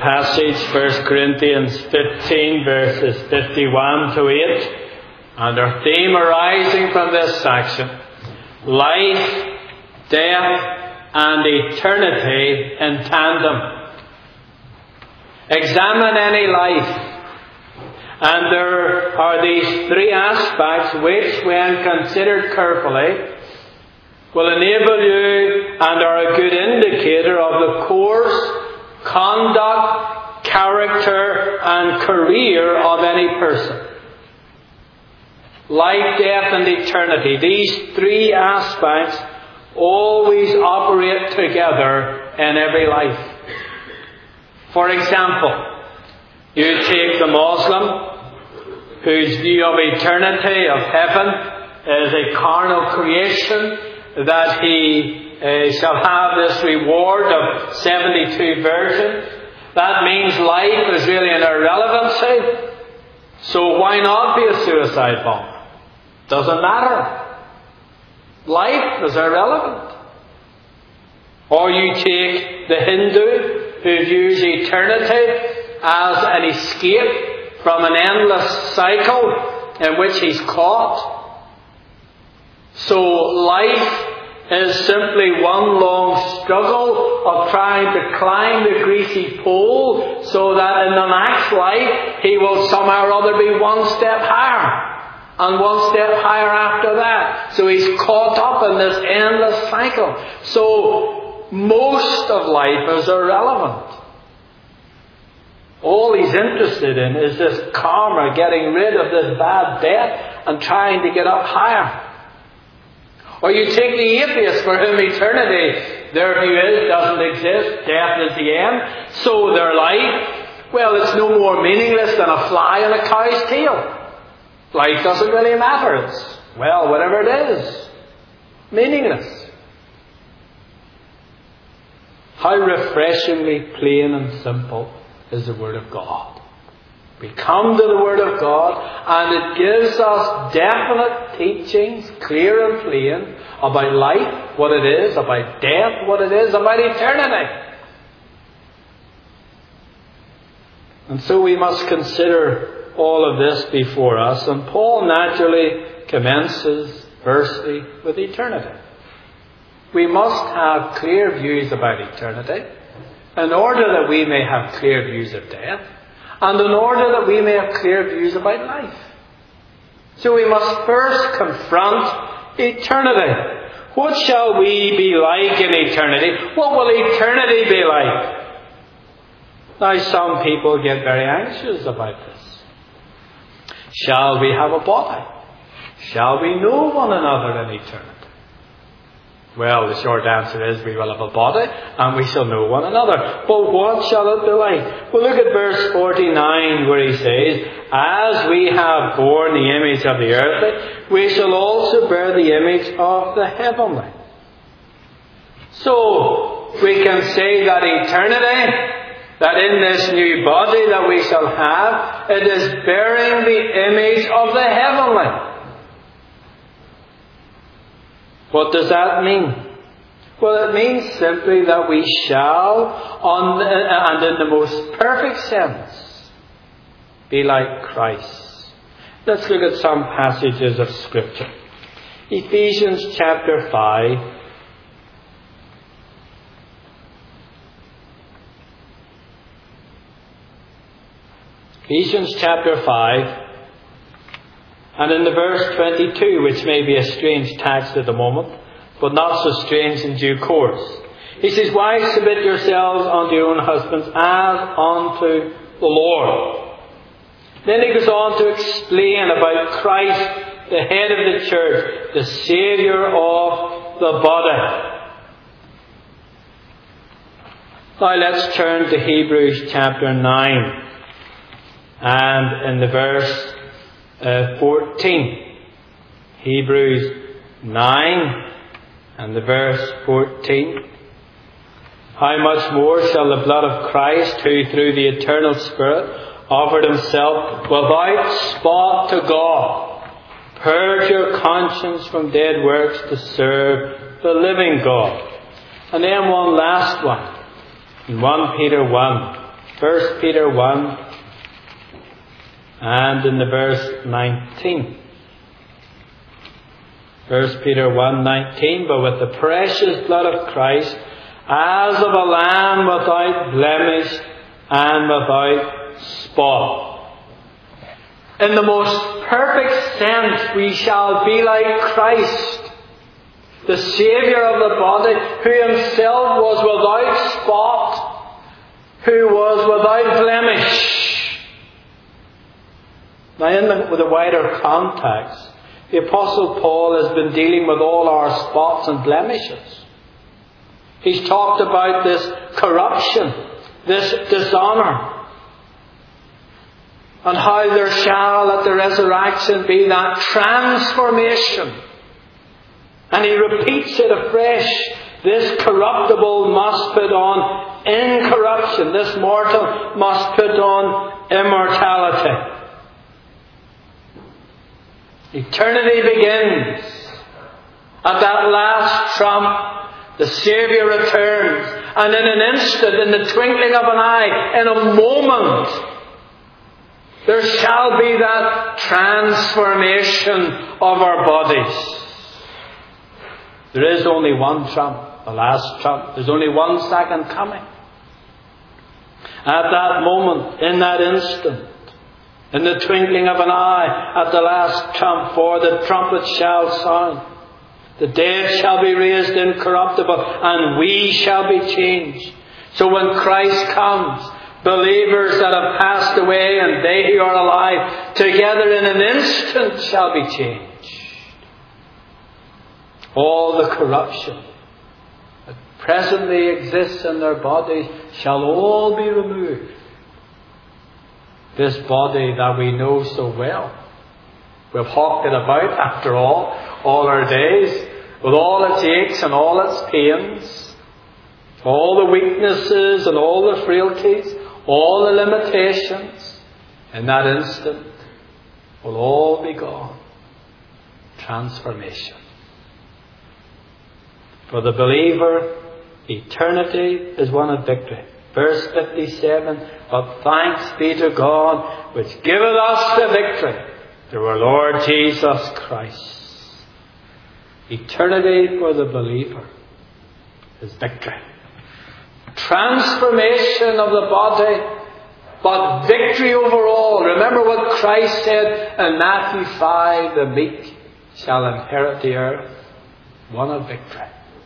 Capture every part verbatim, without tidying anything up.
passage, First Corinthians fifteen, verses fifty-one to eight. And our theme arising from this section: life, death, and eternity in tandem. Examine any life, and there are these three aspects which, when considered carefully, will enable you and are a good indicator of the course, conduct, character, and career of any person. Life, death, and eternity. These three aspects always operate together in every life. For example, you take the Muslim, whose view of eternity, of heaven, is a carnal creation, that he uh, shall have this reward of seventy-two virgins. That means life is really an irrelevancy. So why not be a suicide bomber? Doesn't matter. Life is irrelevant. Or you take the Hindu, who views eternity as an escape from an endless cycle in which he's caught. So life is simply one long struggle of trying to climb the greasy pole so that in the next life he will somehow or other be one step higher. And one step higher after that. So he's caught up in this endless cycle. So most of life is irrelevant. All he's interested in is this karma, getting rid of this bad death and trying to get up higher. Or you take the atheist, for whom eternity, their view is, doesn't exist. Death is the end. So their life, well, it's no more meaningless than a fly on a cow's tail. Life doesn't really matter. It's, well, whatever it is, meaningless. How refreshingly plain and simple is the Word of God. We come to the Word of God, and it gives us definite teachings, clear and plain, about life, what it is, about death, what it is, about eternity. And so we must consider all of this before us, and Paul naturally commences, firstly, with eternity. We must have clear views about eternity, in order that we may have clear views of death, and in order that we may have clear views about life. So we must first confront eternity. What shall we be like in eternity? What will eternity be like? Now, some people get very anxious about this. Shall we have a body? Shall we know one another in eternity? Well, the short answer is we will have a body and we shall know one another. But what shall it be like? Well, look at verse forty-nine, where he says, as we have borne the image of the earthly, we shall also bear the image of the heavenly. So, we can say that eternity, that in this new body that we shall have, it is bearing the image of the heavenly. What does that mean? Well, it means simply that we shall, on the, and in the most perfect sense, be like Christ. Let's look at some passages of Scripture. Ephesians chapter five. Ephesians chapter five, and in the verse twenty-two, which may be a strange text at the moment, but not so strange in due course. He says, wives, submit yourselves unto your own husbands as unto the Lord. Then he goes on to explain about Christ, the head of the church, the Saviour of the body. Now let's turn to Hebrews chapter nine. And in the verse uh, fourteen, Hebrews nine and the verse fourteen. How much more shall the blood of Christ, who through the eternal Spirit offered himself without spot to God, purge your conscience from dead works to serve the living God. And then one last one, in First Peter one, First Peter one and in the verse nineteen. First Peter one nineteen, but with the precious blood of Christ, as of a lamb without blemish and without spot. In the most perfect sense, we shall be like Christ, the Saviour of the body, who himself was without spot, who was without blemish. Now, in the, with a wider context, the Apostle Paul has been dealing with all our spots and blemishes. He's talked about this corruption, this dishonour, and how there shall at the resurrection be that transformation. And he repeats it afresh. This corruptible must put on incorruption. This mortal must put on immortality. Eternity begins at that last trump. The Saviour returns, and in an instant, in the twinkling of an eye, in a moment, there shall be that transformation of our bodies. There is only one trump, the last trump. There's only one second coming. At that moment, in that instant, in the twinkling of an eye, at the last trump, for the trumpet shall sound. The dead shall be raised incorruptible, and we shall be changed. So when Christ comes, believers that have passed away and they who are alive, together in an instant shall be changed. All the corruption that presently exists in their bodies shall all be removed. This body that we know so well. We've hawked it about, after all, all our days, with all its aches and all its pains, all the weaknesses and all the frailties, all the limitations. In that instant will all be gone. Transformation. For the believer, eternity is one of victory. Verse fifty-seven, but thanks be to God, which giveth us the victory through our Lord Jesus Christ. Eternity for the believer is victory. Transformation of the body, but victory over all. Remember what Christ said in Matthew five, the meek shall inherit the earth. One of victory.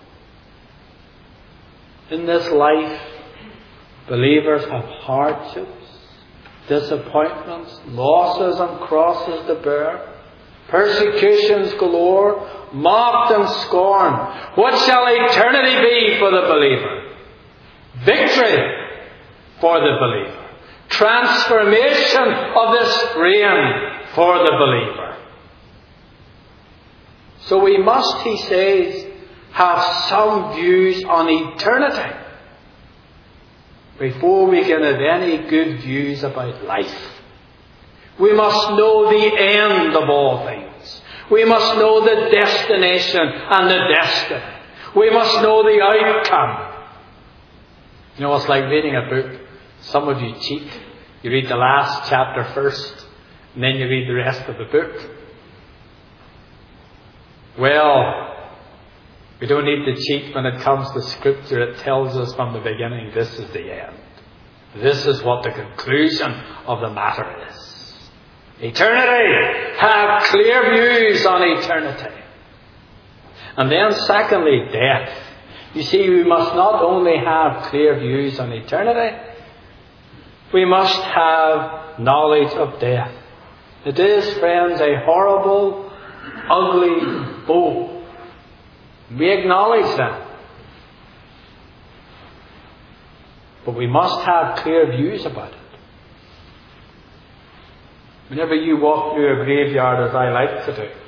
In this life, believers have hardships, disappointments, losses and crosses to bear, persecutions galore, mocked and scorned. What shall eternity be for the believer? Victory for the believer. Transformation of this frame for the believer. So we must, he says, have some views on eternity before we can have any good views about life. We must know the end of all things. We must know the destination and the destiny. We must know the outcome. You know, it's like reading a book. Some of you cheat. You read the last chapter first, and then you read the rest of the book. Well, we don't need to cheat when it comes to Scripture. It tells us from the beginning, this is the end. This is what the conclusion of the matter is. Eternity. Have clear views on eternity. And then secondly, death. You see, we must not only have clear views on eternity, we must have knowledge of death. It is, friends, a horrible, ugly foe. We acknowledge that. But we must have clear views about it. Whenever you walk through a graveyard, as I like to do,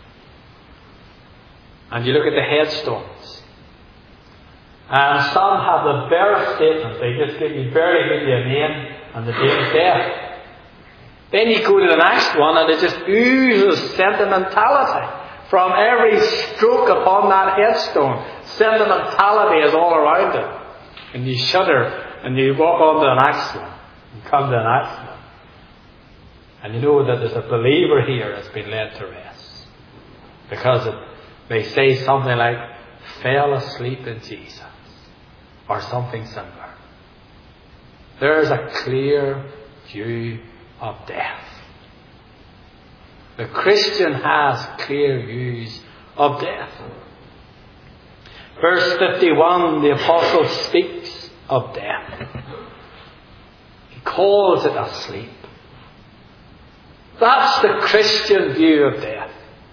and you look at the headstones, and some have the bare statement, they just give you barely give you a name and the date of death. Then you go to the next one and it just oozes sentimentality from every stroke upon that headstone. Sentimentality is all around it. And you shudder and you walk onto an accident, and come to an accident, and you know that there's a believer here that's been laid to rest. Because it may say something like, fell asleep in Jesus, or something similar. There is a clear view of death. The Christian has clear views of death. Verse fifty-one, the apostle speaks of death. He calls it a sleep. That's the Christian view of death.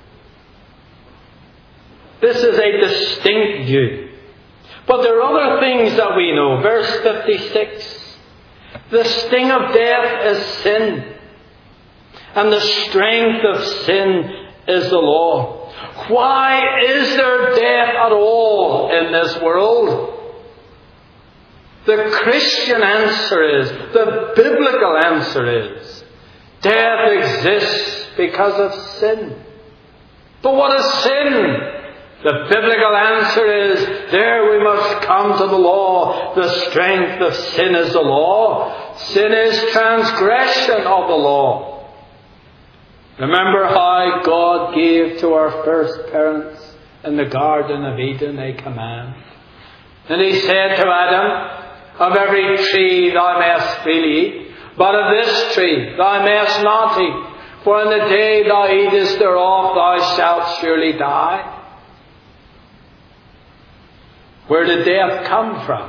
This is a distinct view. But there are other things that we know. Verse fifty-six. The sting of death is sin. And the strength of sin is the law. Why is there death at all in this world? The Christian answer is, the biblical answer is, death exists because of sin. But what is sin? The biblical answer is, there we must come to the law. The strength of sin is the law. Sin is transgression of the law. Remember how God gave to our first parents in the Garden of Eden a command. And He said to Adam, of every tree thou mayest freely eat, but of this tree thou mayest not eat. For in the day thou eatest thereof thou shalt surely die. Where did death come from?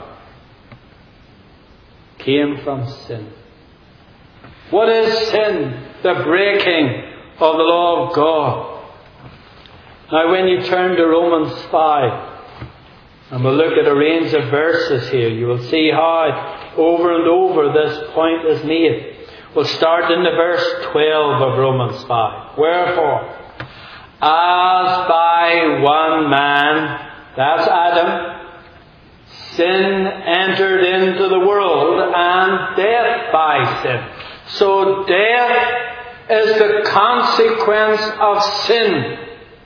Came from sin. What is sin? The breaking of the law of God. Now when you turn to Romans five, and we'll look at a range of verses here, you will see how over and over this point is made. We'll start in the verse twelve of Romans five. Wherefore, as by one man, that's Adam, sin entered into the world, and death by sin. So death is the consequence of sin.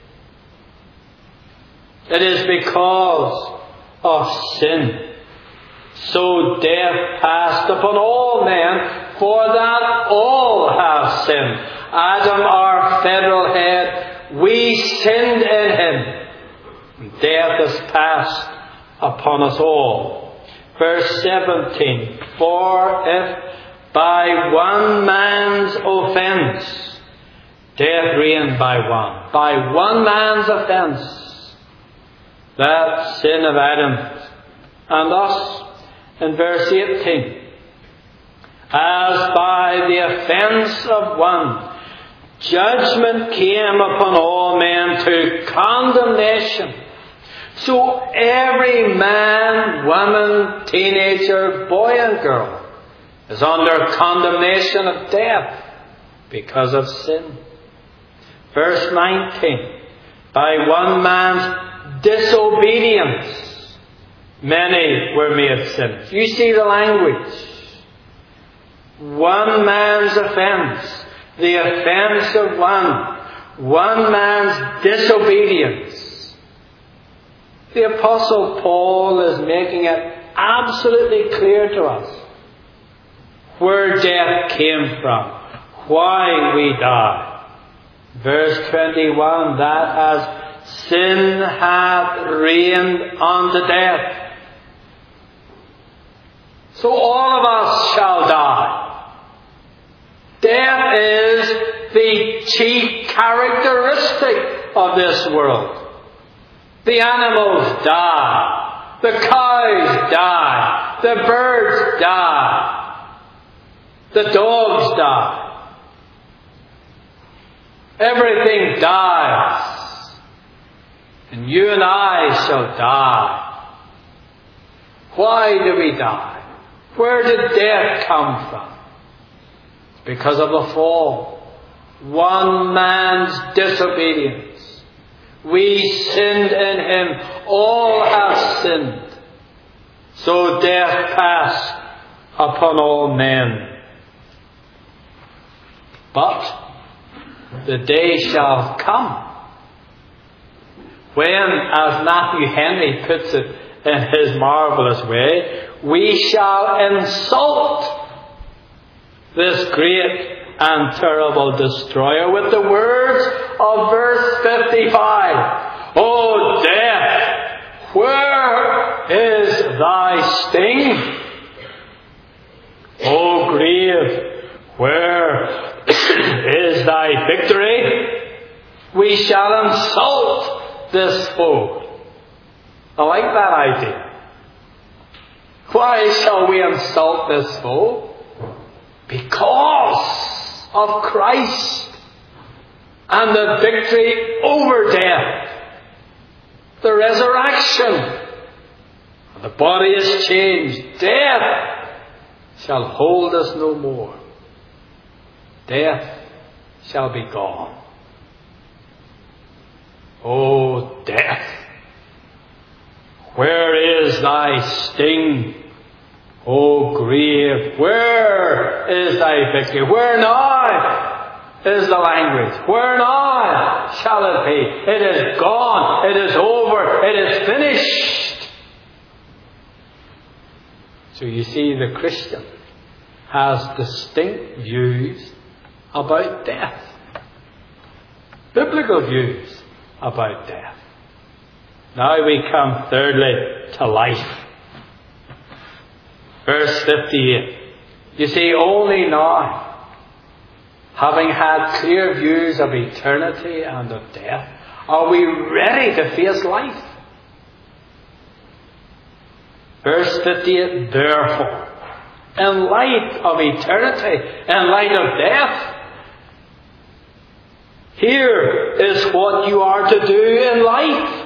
It is because of sin. So death passed upon all men, for that all have sinned. Adam, our federal head, we sinned in him. Death has passed upon us all. Verse seventeen. For if by one man's offence death reigned by one, by one man's offence, that sin of Adam and us. In verse eighteen, as by the offence of one judgment came upon all men to condemnation, so every man, woman, teenager, boy and girl is under condemnation of death because of sin. Verse nineteen, by one man's disobedience many were made sinners. You see the language. One man's offence, the offence of one, one man's disobedience. The Apostle Paul is making it absolutely clear to us where death came from, why we die. Verse twenty-one, that as sin hath reigned unto death, so all of us shall die. Death is the chief characteristic of this world. The animals die. The cows die. The birds die. The dogs die. Everything dies. And you and I shall die. Why do we die? Where did death come from? It's because of the fall. One man's disobedience. We sinned in him. All have sinned. So death passed upon all men. But the day shall come when, as Matthew Henry puts it in His marvelous way, we shall insult this great and terrible destroyer with the words of verse fifty-five. O death, where is thy sting? O grave, where is thy victory? We shall insult this foe. I like that idea. Why shall we insult this foe? Because of Christ and the victory over death, the resurrection. The body is changed. Death shall hold us no more. Death shall be gone. O death, where is thy sting? O grave, where is thy victory? Where now is the language? Where now shall it be? It is gone. It is over. It is finished. So you see, the Christian has distinct views about death. Biblical views about death. Now we come thirdly to life. Verse fifty-eight. You see, only now, having had clear views of eternity and of death, are we ready to face life. Verse fifty-eight. Therefore, in light of eternity, in light of death, here is what you are to do in life.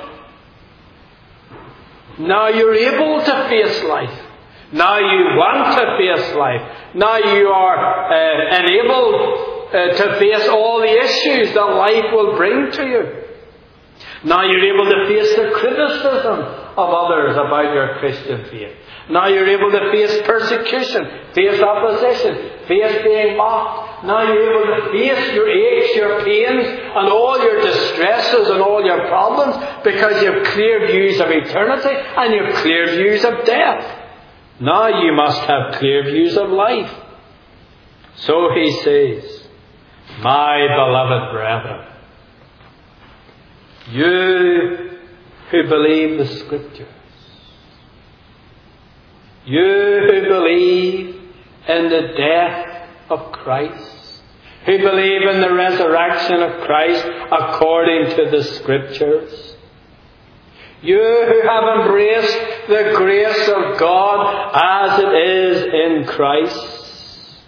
Now you're able to face life. Now you want to face life. Now you are uh, enabled uh, to face all the issues that life will bring to you. Now you're able to face the criticism of others about your Christian faith. Now you're able to face persecution, face opposition, face being mocked. Now you're able to face your aches, your pains, and all your distresses and all your problems, because you have clear views of eternity and you have clear views of death. Now you must have clear views of life. So he says, my beloved brethren, you who believe the Scriptures, you who believe in the death of Christ, who believe in the resurrection of Christ according to the Scriptures, you who have embraced the grace of God as it is in Christ,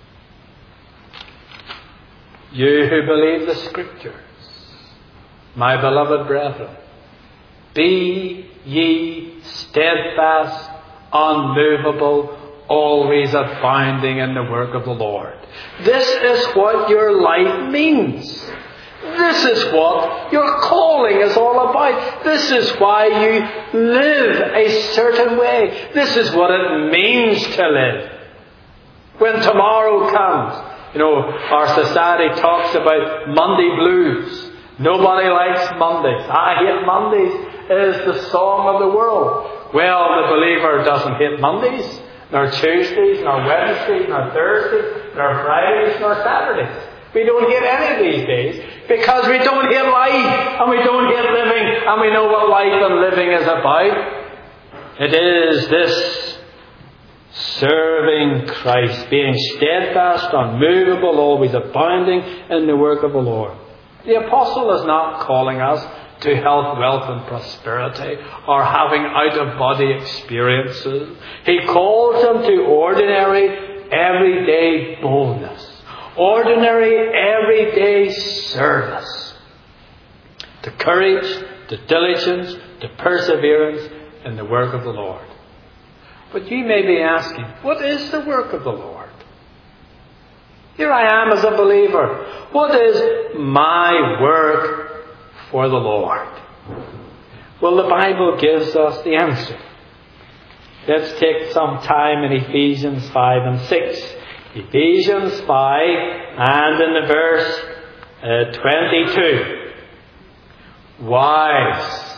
you who believe the Scriptures, my beloved brethren, be ye steadfast, unmovable, always abounding in the work of the Lord. This is what your life means. This is what your calling is all about. This is why you live a certain way. This is what it means to live. When tomorrow comes, you know, our society talks about Monday blues. Nobody likes Mondays. I hate Mondays is the song of the world. Well, the believer doesn't hate Mondays, nor Tuesdays, nor Wednesdays, nor Thursdays, nor Fridays, nor Saturdays. We don't hate any of these days because we don't hate life and we don't hate living, and we know what life and living is about. It is this serving Christ, being steadfast, unmovable, always abounding in the work of the Lord. The apostle is not calling us to health, wealth and prosperity, or having out-of-body experiences. He calls them to ordinary, everyday boldness. Ordinary, everyday service. To courage, to diligence, to perseverance in the work of the Lord. But you may be asking, what is the work of the Lord? Here I am as a believer. What is my work for the Lord? Well, the Bible gives us the answer. Let's take some time in Ephesians five and six. Ephesians five and in the verse uh, twenty-two. Wives,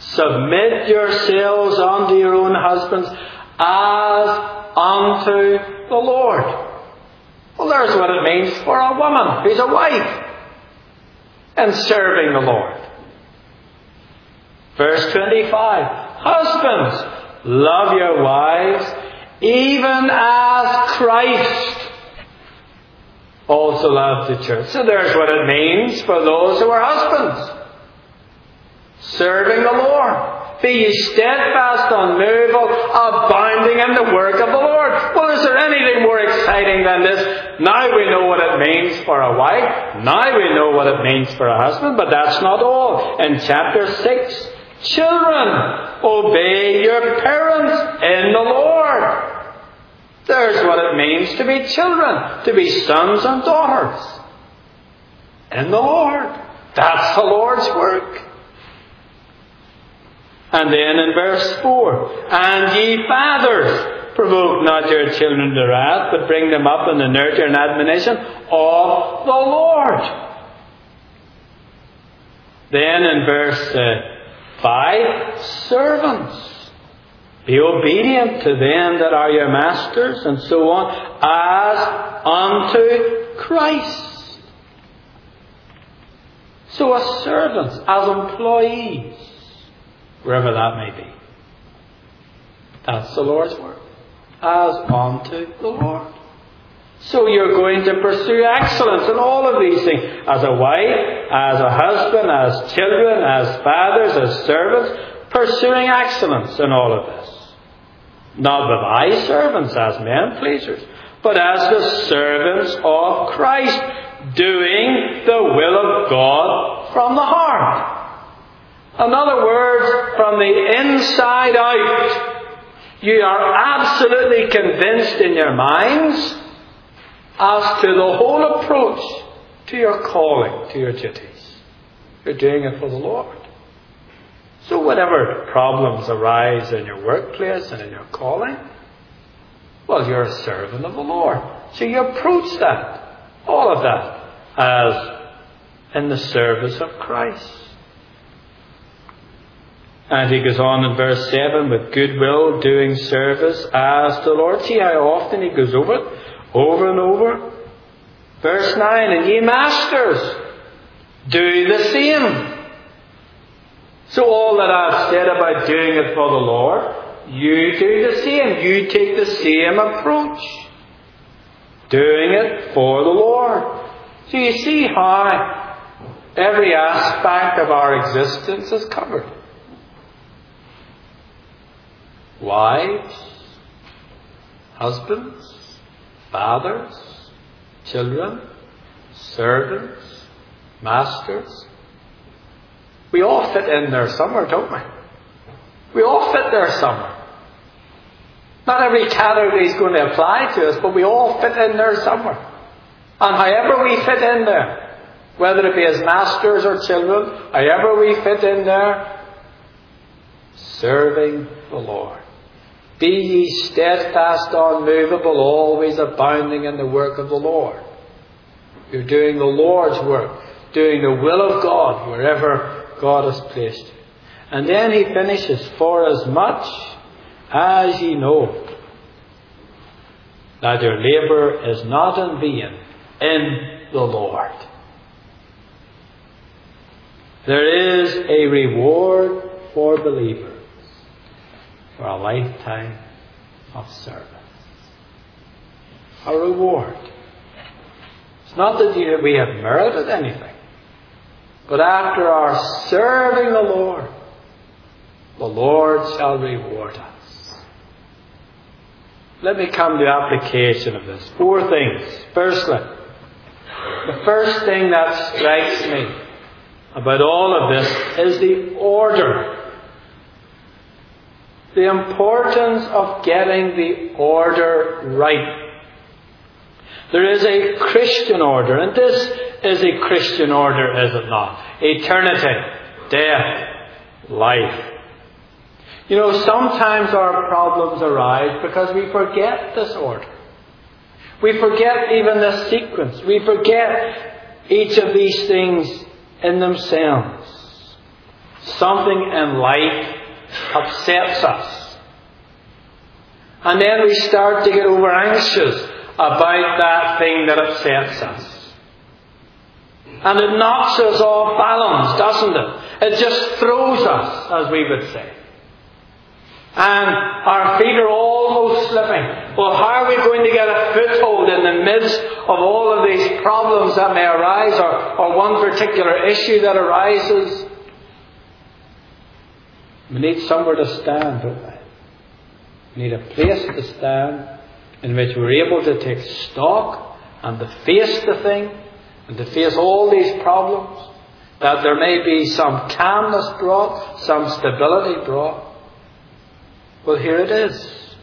Submit yourselves unto your own husbands as unto the Lord. Well, there's what it means for a woman who's a wife and serving the Lord. Verse twenty-five. Husbands, love your wives, even as Christ also loved the church. So there's what it means for those who are husbands. Serving the Lord. Be ye steadfast, unmovable, abounding in the work of the Lord. Well, is there anything more exciting than this? Now we know what it means for a wife. Now we know what it means for a husband. But that's not all. In chapter six, children, obey your parents in the Lord. There's what it means to be children, to be sons and daughters in the Lord. That's the Lord's work. And then in verse four, and ye fathers, provoke not your children to wrath, but bring them up in the nurture and admonition of the Lord. Then in verse uh, five, servants, be obedient to them that are your masters, and so on, as unto Christ. So as servants, as employees, wherever that may be. That's the Lord's work. As unto the Lord. So you're going to pursue excellence in all of these things. As a wife, as a husband, as children, as fathers, as servants, pursuing excellence in all of this. Not with eye servants as men pleasers, but as the servants of Christ, doing the will of God from the heart. In other words, from the inside out, you are absolutely convinced in your minds as to the whole approach to your calling, to your duties. You're doing it for the Lord. So whatever problems arise in your workplace and in your calling, well, you're a servant of the Lord. So you approach that, all of that, as in the service of Christ. And he goes on in verse seven, with goodwill, doing service as the Lord. See how often he goes over it, over and over. Verse nine, and ye masters, do the same. So all that I've said about doing it for the Lord, you do the same. You take the same approach. Doing it for the Lord. So you see how every aspect of our existence is covered. Wives, husbands, fathers, children, servants, masters. We all fit in there somewhere, don't we? We all fit there somewhere. Not every category is going to apply to us, but we all fit in there somewhere. And however we fit in there, whether it be as masters or children, however we fit in there, serving the Lord. Be ye steadfast, unmovable, always abounding in the work of the Lord. You're doing the Lord's work, doing the will of God wherever God has placed you. And then he finishes, for as much as ye know that your labour is not in vain in the Lord. There is a reward for believers for a lifetime of service. A reward. It's not that you, we have merited anything, but after our serving the Lord, the Lord shall reward us. Let me come to the application of this. Four things. Firstly, the first thing that strikes me about all of this is the order. The importance of getting the order right. There is a Christian order, and this is a Christian order, is it not? Eternity, death, life. You know, sometimes our problems arise because we forget this order. We forget even this sequence. We forget each of these things in themselves. Something in life upsets us. And then we start to get over anxious about that thing that upsets us. And it knocks us off balance, doesn't it? It just throws us, as we would say. And our feet are almost slipping. Well, how are we going to get a foothold in the midst of all of these problems that may arise, or, or one particular issue that arises? We need somewhere to stand, don't we? We need a place to stand in which we're able to take stock and to face the thing and to face all these problems. That there may be some calmness brought, some stability brought. Well, here it is.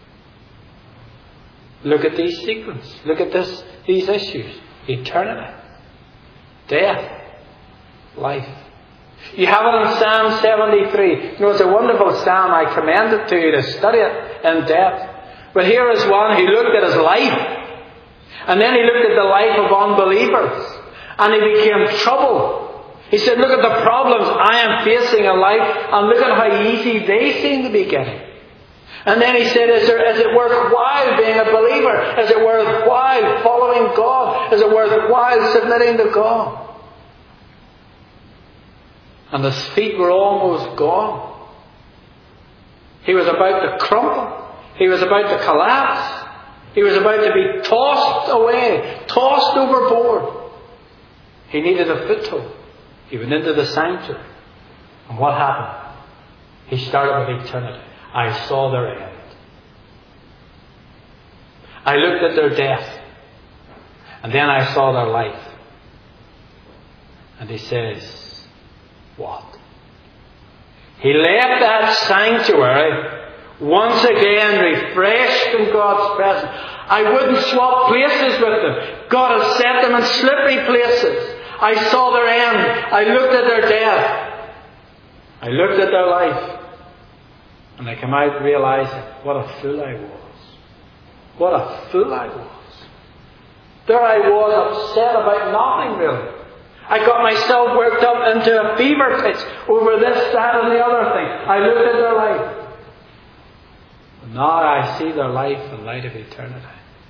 Look at these sequences. Look at this, these issues. Eternity. Death. Life. You have it in Psalm seventy-three. You know, it's a wonderful psalm. I commend it to you to study it in depth. But here is one who looked at his life. And then he looked at the life of unbelievers. And he became troubled. He said, look at the problems I am facing in life. And look at how easy they seem to be getting. And then he said, is, there, is it worthwhile being a believer? Is it worthwhile following God? Is it worthwhile submitting to God? And his feet were almost gone. He was about to crumple. He was about to collapse. He was about to be tossed away, tossed overboard. He needed a foothold. He went into the sanctuary. And what happened? He started with eternity. I saw their end. I looked at their death. And then I saw their life. And he says, what? He left that sanctuary once again refreshed in God's presence. I wouldn't swap places with them. God had set them in slippery places. I saw their end. I looked at their death. I looked at their life. And I came out realizing what a fool I was. What a fool I was. There I was, upset about nothing really. I got myself worked up into a fever pitch over this, that and the other thing. I looked at their life. But now I see their life in light of eternity.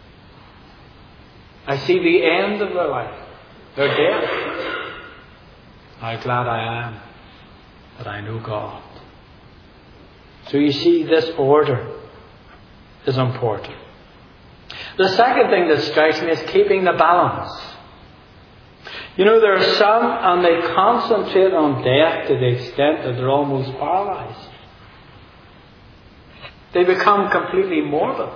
I see the end of their life. Their death. How glad I am that I know God. So you see, this order is important. The second thing that strikes me is keeping the balance. You know, there are some, and they concentrate on death to the extent that they're almost paralyzed. They become completely morbid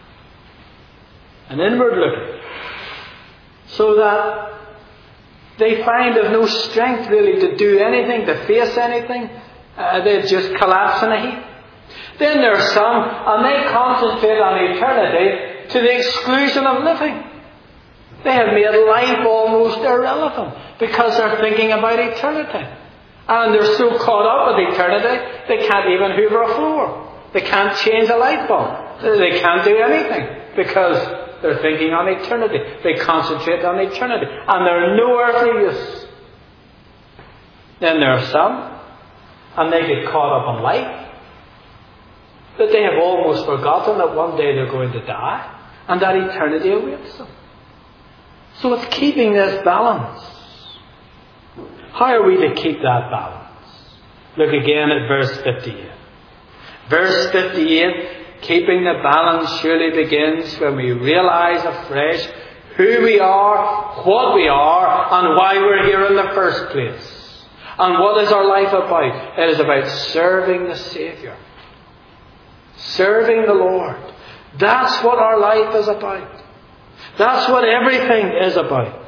and inward looking, so that they find there's no strength really to do anything, to face anything. Uh, they just collapse in a heap. Then there are some, and they concentrate on eternity to the exclusion of living. They have made life almost irrelevant because they're thinking about eternity. And they're so caught up with eternity, they can't even hoover a floor. They can't change a light bulb. They can't do anything because they're thinking on eternity. They concentrate on eternity. And they're no earthly use. Then there are some, and they get caught up in life, that they have almost forgotten that one day they're going to die and that eternity awaits them. So it's keeping this balance. How are we to keep that balance? Look again at verse fifty-eight. Verse fifty-eight, keeping the balance surely begins when we realize afresh who we are, what we are, and why we're here in the first place. And what is our life about? It is about serving the Saviour. Serving the Lord. That's what our life is about. That's what everything is about.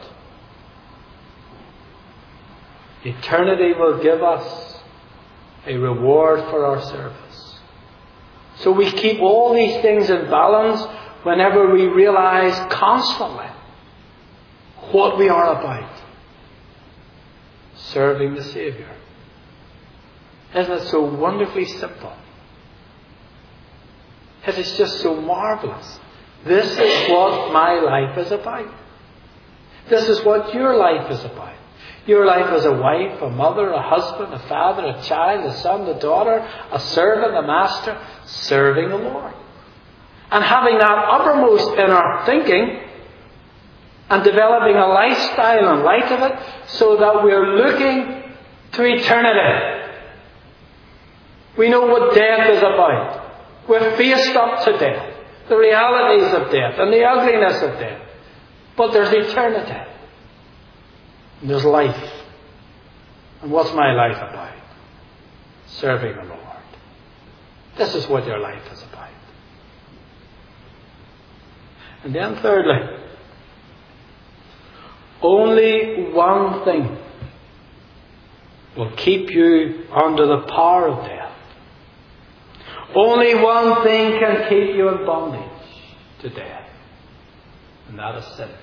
Eternity will give us a reward for our service. So we keep all these things in balance whenever we realize constantly what we are about. Serving the Saviour. Isn't it so wonderfully simple? It is just so marvellous. This is what my life is about. This is what your life is about. Your life as a wife, a mother, a husband, a father, a child, a son, a daughter, a servant, a master, serving the Lord. And having that uppermost in our thinking and developing a lifestyle in light of it so that we're looking to eternity. We know what death is about. We're faced up to death, the realities of death and the ugliness of death. But there's eternity. And there's life. And what's my life about? Serving the Lord. This is what your life is about. And then thirdly, only one thing will keep you under the power of death. Only one thing can keep you in bondage to death. And that is sin.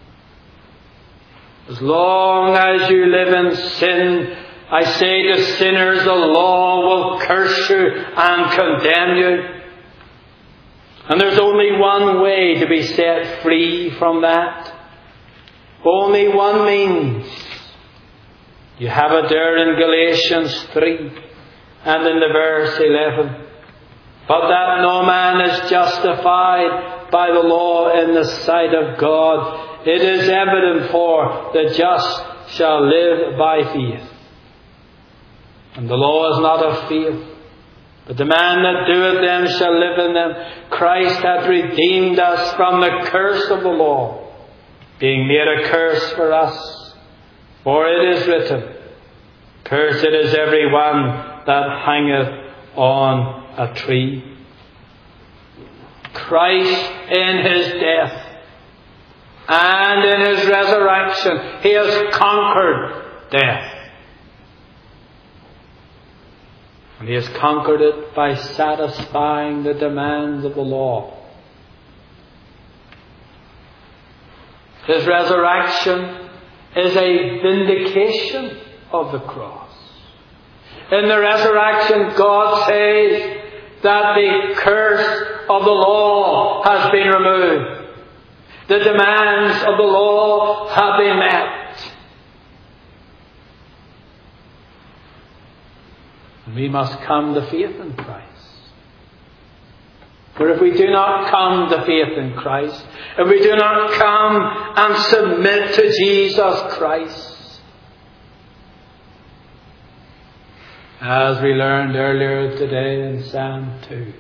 As long as you live in sin, I say to sinners, the law will curse you and condemn you. And there's only one way to be set free from that. Only one means. You have it there in Galatians three and in the verse eleven. But that no man is justified by the law in the sight of God, it is evident, for the just shall live by faith. And the law is not of faith, but the man that doeth them shall live in them. Christ hath redeemed us from the curse of the law, being made a curse for us. For it is written, Cursed is every one that hangeth on a tree. Christ in His death and in His resurrection, He has conquered death. And He has conquered it by satisfying the demands of the law. His resurrection is a vindication of the cross. In the resurrection, God says that the curse of the law has been removed. The demands of the law have been met. And we must come to faith in Christ. For if we do not come to faith in Christ, if we do not come and submit to Jesus Christ, as we learned earlier today in Psalm two,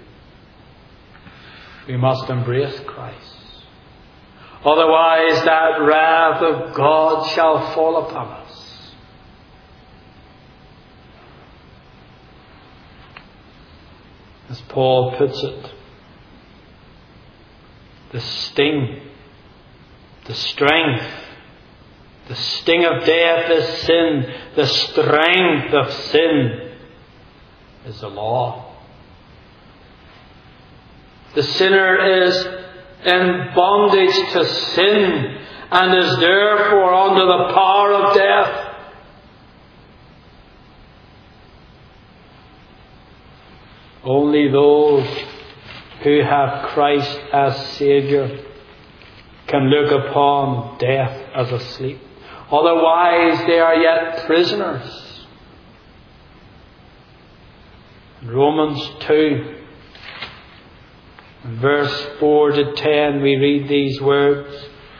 we must embrace Christ. Otherwise that wrath of God shall fall upon us. As Paul puts it, the sting, the strength, the sting of death is sin. The strength of sin is the law. The sinner is in bondage to sin and is therefore under the power of death. Only those who have Christ as Saviour can look upon death as asleep. Otherwise they are yet prisoners. In Romans two, in verse four to ten, we read these words.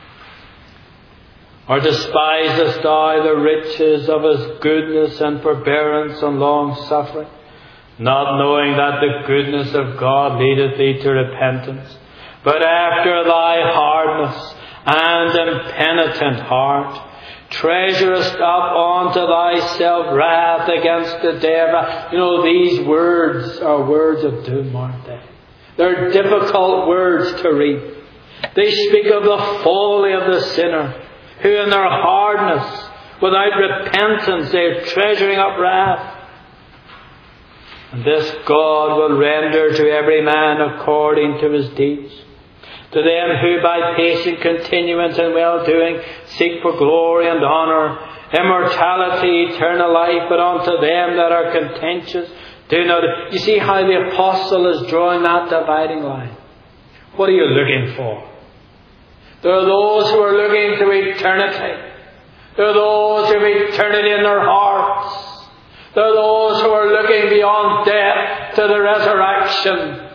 Or despisest thou the riches of His goodness and forbearance and long suffering, not knowing that the goodness of God leadeth thee to repentance? But after thy hardness and impenitent heart, treasurest up unto thyself wrath against the devil. You know, these words are words of doom, aren't they? They're difficult words to read. They speak of the folly of the sinner, who in their hardness, without repentance, they're treasuring up wrath. And this God will render to every man according to his deeds. To them who by patient continuance and well-doing seek for glory and honour, immortality, eternal life, but unto them that are contentious, do not... You see how the apostle is drawing that dividing line. What are you looking for? There are those who are looking to eternity. There are those who have eternity in their hearts. There are those who are looking beyond death to the resurrection.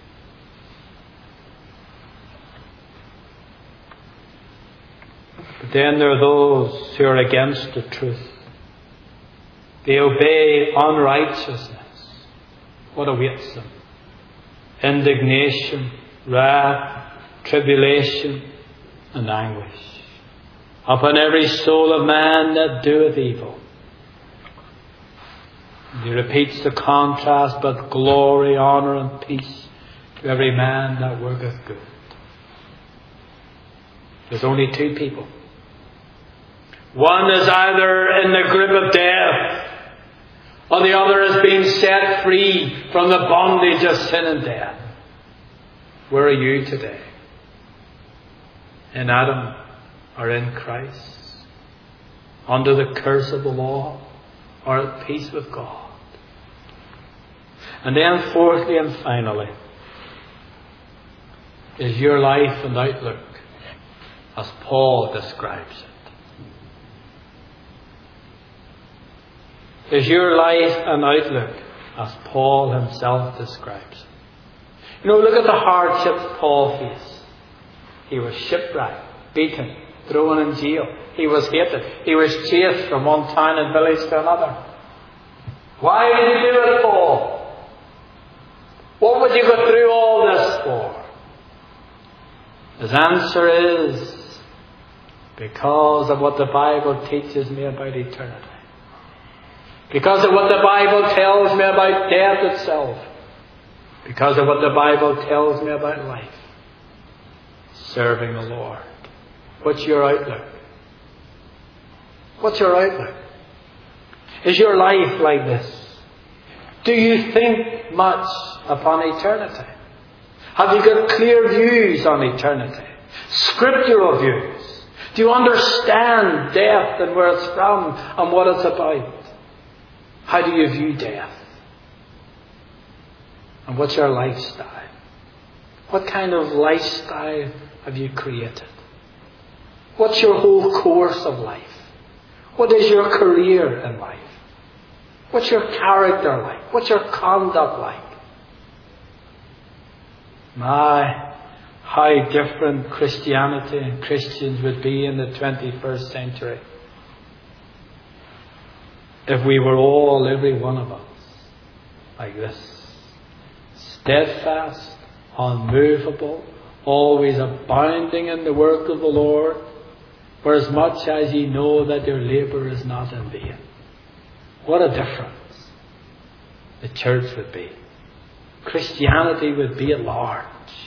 But then there are those who are against the truth. They obey unrighteousness. What awaits them? Indignation, wrath, tribulation, and anguish upon every soul of man that doeth evil. And he repeats the contrast, but glory, honour, and peace to every man that worketh good. There's only two people. One is either in the grip of death, or the other is being set free from the bondage of sin and death. Where are you today? In Adam or in Christ? Under the curse of the law or at peace with God? And then fourthly and finally, is your life and outlook as Paul describes it. Is your life and outlook as Paul himself describes it? You know, look at the hardships Paul faced. He was shipwrecked, beaten, thrown in jail. He was hated. He was chased from one town and village to another. Why did he do it, Paul? What would you go through all this for? His answer is, because of what the Bible teaches me about eternity. Because of what the Bible tells me about death itself. Because of what the Bible tells me about life. Serving the Lord. What's your outlook? What's your outlook? Is your life like this? Do you think much upon eternity? Have you got clear views on eternity? Scriptural views? Do you understand death and where it's from and what it's about? How do you view death? And what's your lifestyle? What kind of lifestyle have you created? What's your whole course of life? What is your career in life? What's your character like? What's your conduct like? My, how different Christianity and Christians would be in the twenty-first century. If we were all, every one of us, like this. Steadfast, unmovable, always abounding in the work of the Lord, for as much as ye know that your labour is not in vain. What a difference the church would be. Christianity would be at large.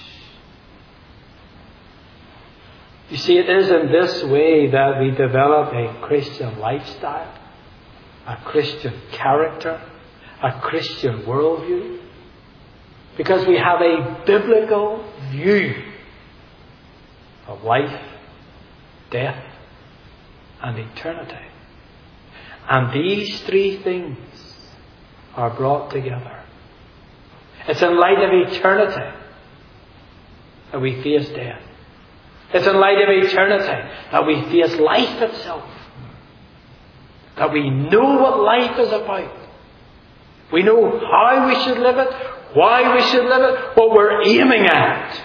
You see, it is in this way that we develop a Christian lifestyle, a Christian character, a Christian worldview. Because we have a biblical view of life, death, and eternity. And these three things are brought together. It's in light of eternity that we face death. It's in light of eternity that we face life itself. That we know what life is about. We know how we should live it, why we should live it, what we're aiming at.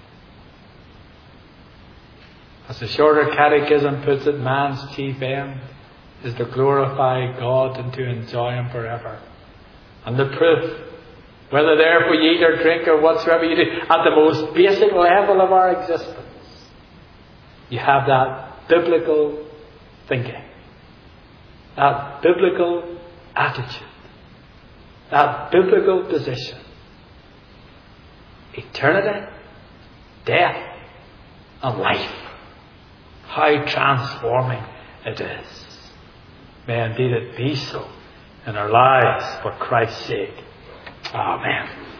As the Shorter Catechism puts it, man's chief end is to glorify God and to enjoy Him forever. And the proof, whether therefore you eat or drink or whatsoever you do, at the most basic level of our existence, you have that biblical thinking, that biblical attitude, that biblical position. Eternity, death, and life. How transforming it is. May indeed it be so in our lives for Christ's sake. Amen.